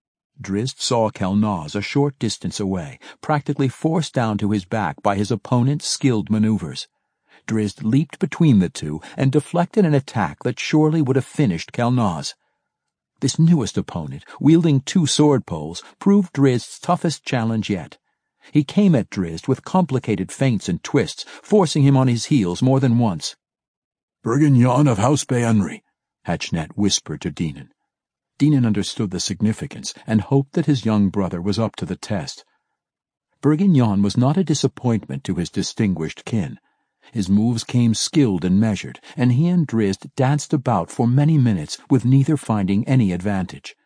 Drizzt saw Kelnaz a short distance away, practically forced down to his back by his opponent's skilled maneuvers. Drizzt leaped between the 2 and deflected an attack that surely would have finished Kelnaz. This newest opponent, wielding 2 sword poles, proved Drizd's toughest challenge yet. He came at Drizzt with complicated feints and twists, forcing him on his heels more than once. "Bergen Jan of House Be'enri," Hatchnet whispered to Dinan. Dinan understood the significance and hoped that his young brother was up to the test. Bergen Jan was not a disappointment to his distinguished kin. His moves came skilled and measured, and he and Drizzt danced about for many minutes with neither finding any advantage.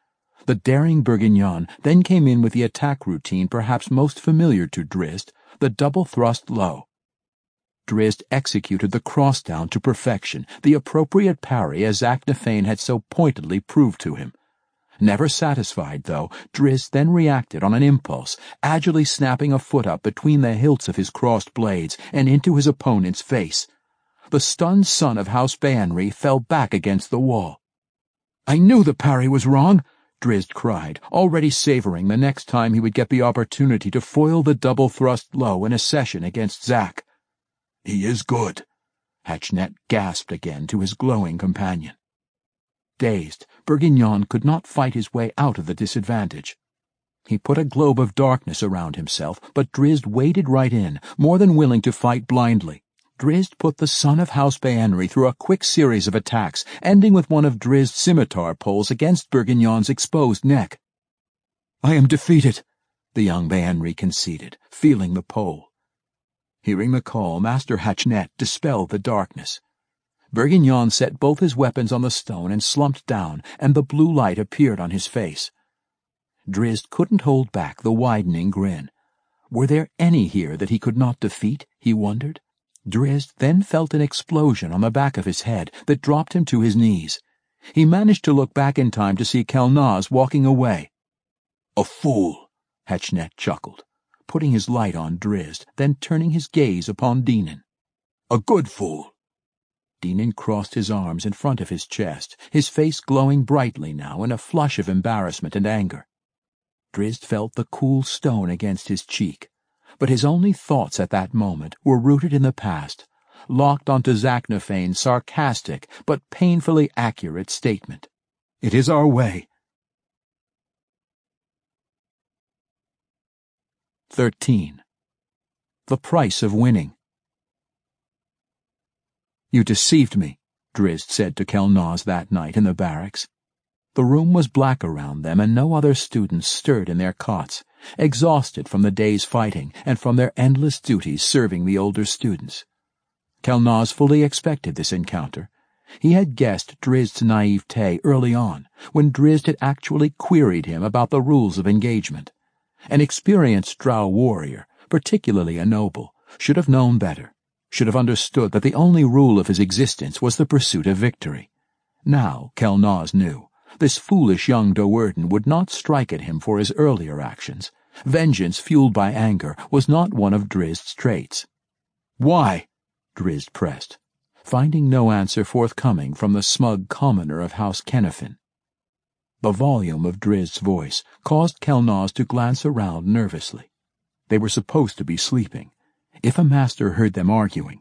The daring Bourguignon then came in with the attack routine perhaps most familiar to Drizzt, the double thrust low. Drizzt executed the cross-down to perfection, the appropriate parry as Zaknafein had so pointedly proved to him. Never satisfied, though, Drizzt then reacted on an impulse, agilely snapping a foot up between the hilts of his crossed blades and into his opponent's face. The stunned son of House Beanri fell back against the wall. "I knew the parry was wrong," Drizzt cried, already savoring the next time he would get the opportunity to foil the double thrust low in a session against Zack. "He is good," Hatchnet gasped again to his glowing companion. Dazed, Bourguignon could not fight his way out of the disadvantage. He put a globe of darkness around himself, but Drizzt waded right in, more than willing to fight blindly. Drizzt put the son of House Beanri through a quick series of attacks, ending with one of Drizzt's scimitar poles against Bourguignon's exposed neck. "I am defeated," the young Beanri conceded, feeling the pole. Hearing the call, Master Hatchnet dispelled the darkness. Bourguignon set both his weapons on the stone and slumped down, and the blue light appeared on his face. Drizzt couldn't hold back the widening grin. Were there any here that he could not defeat, he wondered? Drizzt then felt an explosion on the back of his head that dropped him to his knees. He managed to look back in time to see Kelnaz walking away. "A fool," Hatchnet chuckled, putting his light on Drizzt, then turning his gaze upon Dinan. "A good fool." Dinan crossed his arms in front of his chest, his face glowing brightly now in a flush of embarrassment and anger. Drizzt felt the cool stone against his cheek, but his only thoughts at that moment were rooted in the past, locked onto Zaknafein's sarcastic but painfully accurate statement. "It is our way." 13. The price of winning. "You deceived me," Drizzt said to Kelnaz that night in the barracks. The room was black around them, and no other students stirred in their cots, exhausted from the day's fighting and from their endless duties serving the older students. Kelnaz fully expected this encounter. He had guessed Drizzt's naivete early on, when Drizzt had actually queried him about the rules of engagement. An experienced drow warrior, particularly a noble, should have known better, should have understood that the only rule of his existence was the pursuit of victory. Now, Kelnaz knew, this foolish young Do'Urden would not strike at him for his earlier actions. Vengeance fueled by anger was not one of Drizzt's traits. "Why?" Drizzt pressed, finding no answer forthcoming from the smug commoner of House Kennefin. The volume of Drizzt's voice caused Kelnaz to glance around nervously. They were supposed to be sleeping. If a master heard them arguing—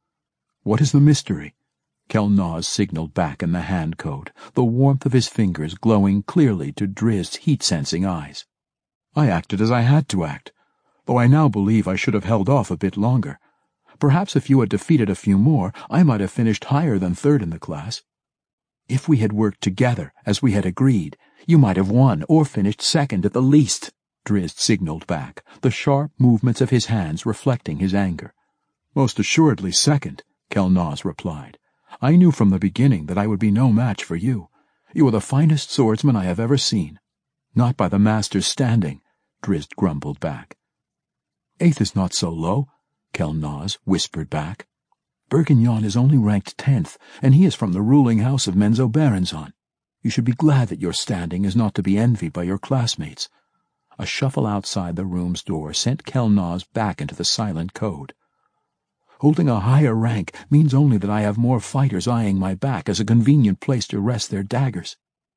"What is the mystery?" Kelnaz signaled back in the hand code, the warmth of his fingers glowing clearly to Drizzt's heat-sensing eyes. "I acted as I had to act, though I now believe I should have held off a bit longer. Perhaps if you had defeated a few more, I might have finished higher than third in the class. If we had worked together, as we had agreed, you might have won or finished second at the least," Drizzt signaled back, the sharp movements of his hands reflecting his anger. "Most assuredly second," Kelnaz replied. "I knew from the beginning that I would be no match for you. You are the finest swordsman I have ever seen." "Not by the master's standing," Drizzt grumbled back. "Eighth is not so low," Kelnaz whispered back. "Bourguignon is only ranked 10th, and he is from the ruling house of Menzoberranzan. You should be glad that your standing is not to be envied by your classmates." A shuffle outside the room's door sent Kelnaz back into the silent code. "Holding a higher rank means only that I have more fighters eyeing my back as a convenient place to rest their daggers."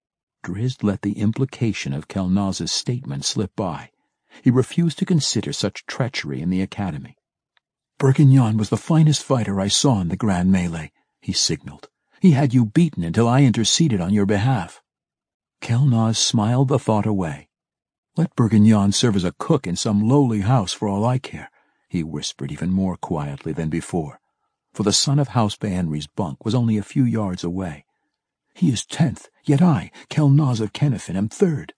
Drizzt let the implication of Kelnaz's statement slip by. He refused to consider such treachery in the academy. "Bourguignon was the finest fighter I saw in the Grand Melee," he signaled. "He had you beaten until I interceded on your behalf." Kelnaz smiled the thought away. "Let Bourguignon serve as a cook in some lowly house for all I care," he whispered even more quietly than before, for the son of House Beanri's bunk was only a few yards away. "He is 10th, yet I, Kelnaz of Kennefin, am 3rd.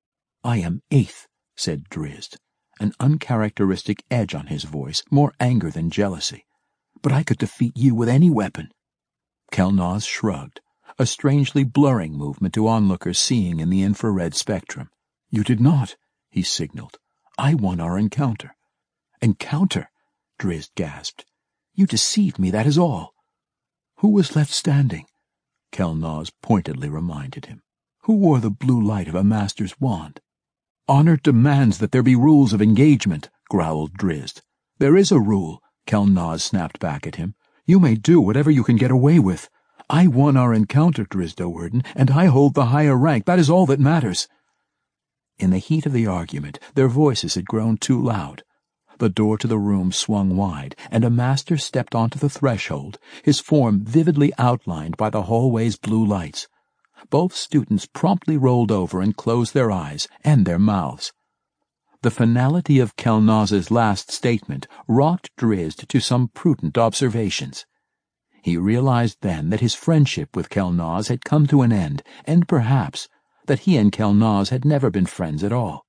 "I am 8th, said Drizzt, an uncharacteristic edge on his voice, more anger than jealousy. "But I could defeat you with any weapon." Kelnaz shrugged, a strangely blurring movement to onlookers seeing in the infrared spectrum. "You did not," he signaled. "I won our encounter." "Encounter?" Drizzt gasped. "You deceived me, that is all." "Who was left standing?" Kelnaz pointedly reminded him. "Who wore the blue light of a master's wand?" "Honor demands that there be rules of engagement," growled Drizzt. "There is a rule," Kelnaz snapped back at him. "You may do whatever you can get away with. I won our encounter, Drizzt Do'Urden, and I hold the higher rank. That is all that matters." In the heat of the argument, their voices had grown too loud. The door to the room swung wide, and a master stepped onto the threshold, his form vividly outlined by the hallway's blue lights. Both students promptly rolled over and closed their eyes and their mouths. The finality of Kelnaz's last statement rocked Drizzt to some prudent observations. He realized then that his friendship with Kelnaz had come to an end, and perhaps that he and Kelnaz had never been friends at all.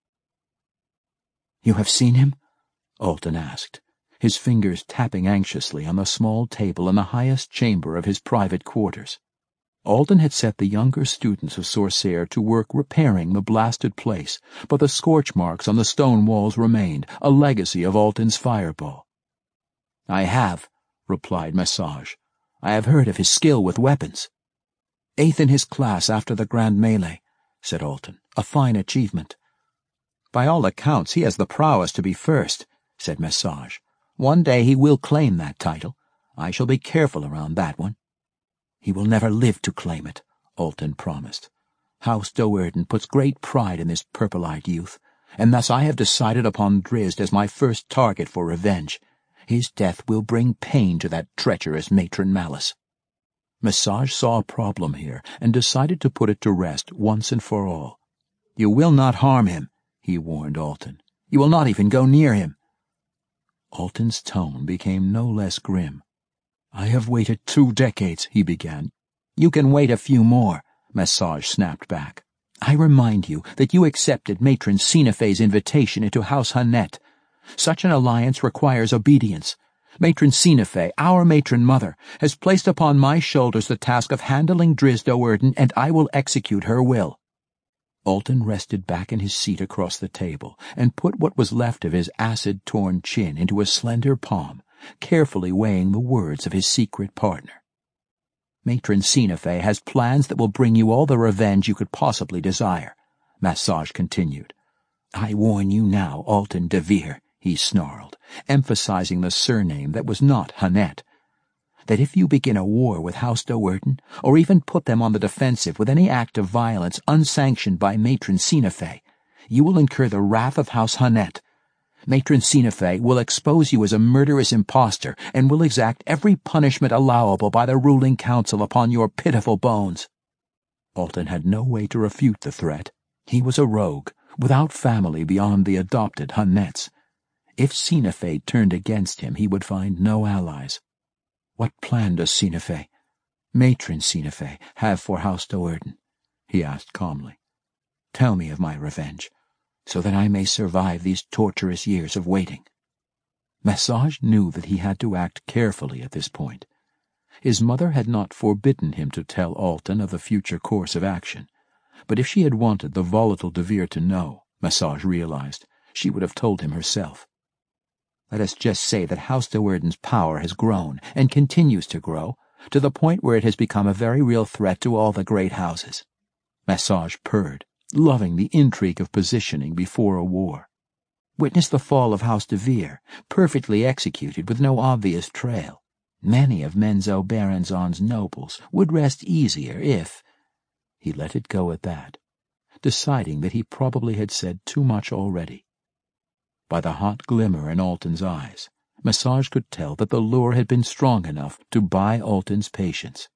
"You have seen him?" Alton asked, his fingers tapping anxiously on the small table in the highest chamber of his private quarters. Alton had set the younger students of Sorcaer to work repairing the blasted place, but the scorch marks on the stone walls remained, a legacy of Alton's fireball. "I have," replied Massage. "I have heard of his skill with weapons." "8th in his class after the Grand Melee," said Alton. "A fine achievement." "By all accounts he has the prowess to be first," said Massage. "One day he will claim that title. I shall be careful around that one." "He will never live to claim it," Alton promised. "House Do'Urden puts great pride in this purple-eyed youth, and thus I have decided upon Drizzt as my first target for revenge. His death will bring pain to that treacherous matron Malice." Massage saw a problem here and decided to put it to rest once and for all. "You will not harm him," he warned Alton. "You will not even go near him." Alton's tone became no less grim. "I have waited 2 decades, he began. "You can wait a few more," Massage snapped back. "I remind you that you accepted Matron Sinafe's invitation into House Hanette. Such an alliance requires obedience. Matron Sinafe, our matron mother, has placed upon my shoulders the task of handling Drizzt Do'Urden, and I will execute her will." Alton rested back in his seat across the table and put what was left of his acid-torn chin into a slender palm, carefully weighing the words of his secret partner. "Matron Sinafe has plans that will bring you all the revenge you could possibly desire," Massage continued. "I warn you now, Alton DeVere," he snarled, emphasizing the surname that was not Hanette, "that if you begin a war with House Do'Urden, or even put them on the defensive with any act of violence unsanctioned by Matron Sinafe, you will incur the wrath of House Hanette. Matron Sinafe will expose you as a murderous impostor and will exact every punishment allowable by the ruling council upon your pitiful bones." Alton had no way to refute the threat. He was a rogue, without family beyond the adopted Hanettes. If Sinafe turned against him, he would find no allies. "What plan does Sinafe, Matron Sinafe, have for House Do'Urden?" he asked calmly. "Tell me of my revenge, so that I may survive these torturous years of waiting." Massage knew that he had to act carefully at this point. His mother had not forbidden him to tell Alton of the future course of action, but if she had wanted the volatile DeVere to know, Massage realized, she would have told him herself. "Let us just say that House Do'Urden's power has grown, and continues to grow, to the point where it has become a very real threat to all the great houses." Massage purred, loving the intrigue of positioning before a war. Witness the fall of House DeVere, perfectly executed with no obvious trail. Many of Menzo Berenzon's nobles would rest easier if— He let it go at that, deciding that he probably had said too much already. By the hot glimmer in Alton's eyes, Massage could tell that the lure had been strong enough to buy Alton's patience.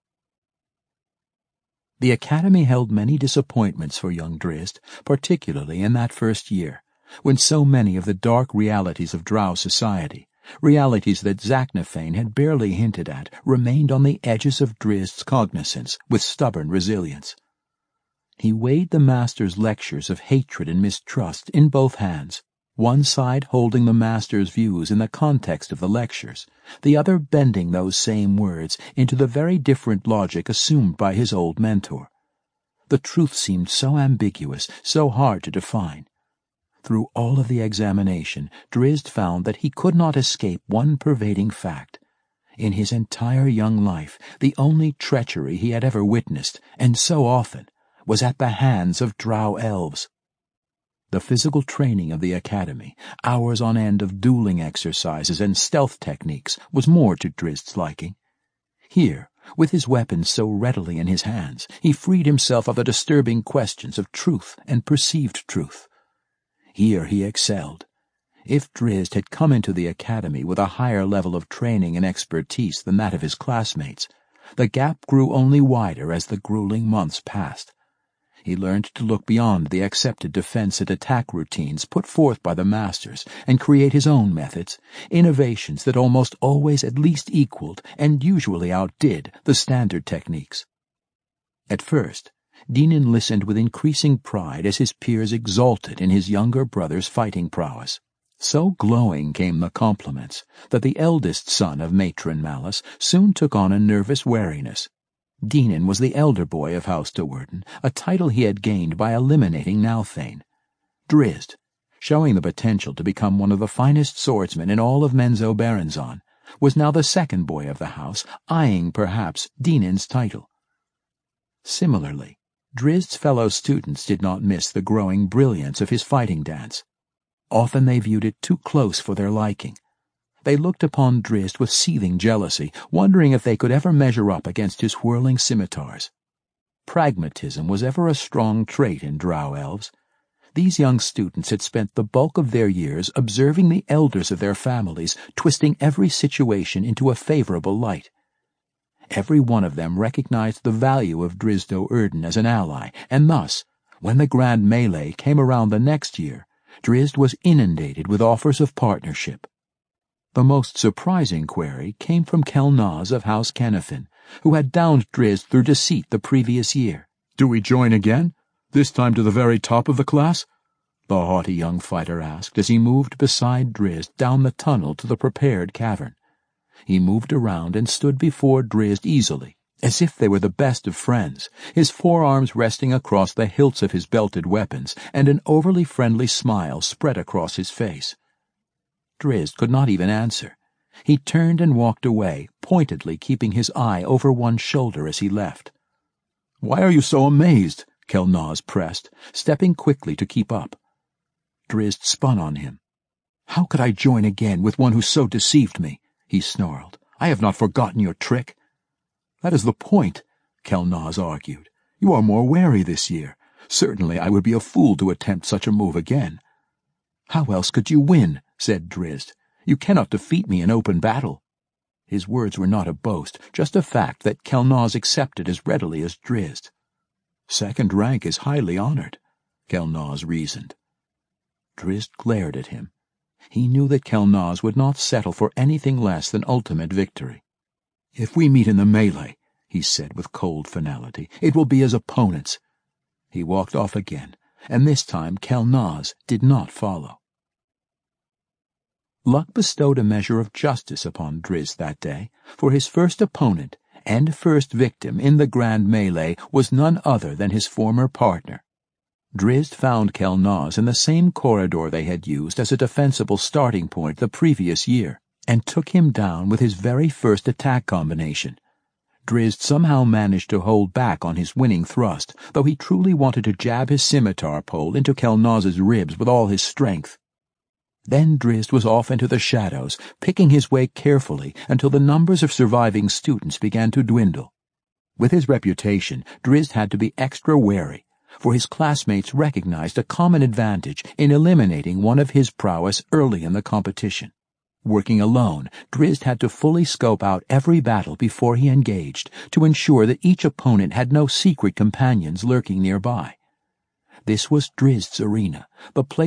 The Academy held many disappointments for young Drizzt, particularly in that first year, when so many of the dark realities of Drow society, realities that Zaknafein had barely hinted at, remained on the edges of Drizzt's cognizance with stubborn resilience. He weighed the Master's lectures of hatred and mistrust in both hands, one side holding the master's views in the context of the lectures, the other bending those same words into the very different logic assumed by his old mentor. The truth seemed so ambiguous, so hard to define. Through all of the examination, Drizzt found that he could not escape one pervading fact. In his entire young life, the only treachery he had ever witnessed, and so often, was at the hands of drow elves. The physical training of the academy, hours on end of dueling exercises and stealth techniques, was more to Drizzt's liking. Here, with his weapons so readily in his hands, he freed himself of the disturbing questions of truth and perceived truth. Here he excelled. If Drizzt had come into the academy with a higher level of training and expertise than that of his classmates, the gap grew only wider as the grueling months passed. He learned to look beyond the accepted defense and attack routines put forth by the masters and create his own methods, innovations that almost always at least equaled and usually outdid the standard techniques. At first, Dinan listened with increasing pride as his peers exulted in his younger brother's fighting prowess. So glowing came the compliments that the eldest son of Matron Malice soon took on a nervous wariness. Dinan was the elder boy of House Do'Urden, a title he had gained by eliminating Nalthane. Drizzt, showing the potential to become one of the finest swordsmen in all of Menzoberranzan, was now the second boy of the house, eyeing perhaps Dinan's title. Similarly, Drizzt's fellow students did not miss the growing brilliance of his fighting dance. Often they viewed it too close for their liking. They looked upon Drizzt with seething jealousy, wondering if they could ever measure up against his whirling scimitars. Pragmatism was ever a strong trait in drow elves. These young students had spent the bulk of their years observing the elders of their families twisting every situation into a favorable light. Every one of them recognized the value of Drizzt Do'Urden as an ally, and thus, when the grand melee came around the next year, Drizzt was inundated with offers of partnership. The most surprising query came from Kelnaz of House Kennefin, who had downed Drizzt through deceit the previous year. "Do we join again? This time to the very top of the class?" the haughty young fighter asked as he moved beside Drizzt down the tunnel to the prepared cavern. He moved around and stood before Drizzt easily, as if they were the best of friends, his forearms resting across the hilts of his belted weapons, and an overly friendly smile spread across his face. Drizzt could not even answer. He turned and walked away, pointedly keeping his eye over one shoulder as he left. "Why are you so amazed?" Kelnaz pressed, stepping quickly to keep up. Drizzt spun on him. "How could I join again with one who so deceived me?" he snarled. "I have not forgotten your trick." "That is the point," Kelnaz argued. "You are more wary this year. Certainly I would be a fool to attempt such a move again." "How else could you win?" said Drizzt. "You cannot defeat me in open battle." His words were not a boast, just a fact that Kelnaz accepted as readily as Drizzt. "Second rank is highly honored," Kelnaz reasoned. Drizzt glared at him. He knew that Kelnaz would not settle for anything less than ultimate victory. "If we meet in the melee," he said with cold finality, "it will be as opponents." He walked off again, and this time Kelnaz did not follow. Luck bestowed a measure of justice upon Drizzt that day, for his first opponent and first victim in the grand melee was none other than his former partner. Drizzt found Kelnaz in the same corridor they had used as a defensible starting point the previous year, and took him down with his very first attack combination. Drizzt somehow managed to hold back on his winning thrust, though he truly wanted to jab his scimitar pole into Kelnaz's ribs with all his strength. Then Drizzt was off into the shadows, picking his way carefully until the numbers of surviving students began to dwindle. With his reputation, Drizzt had to be extra wary, for his classmates recognized a common advantage in eliminating one of his prowess early in the competition. Working alone, Drizzt had to fully scope out every battle before he engaged to ensure that each opponent had no secret companions lurking nearby. This was Drizzt's arena, the place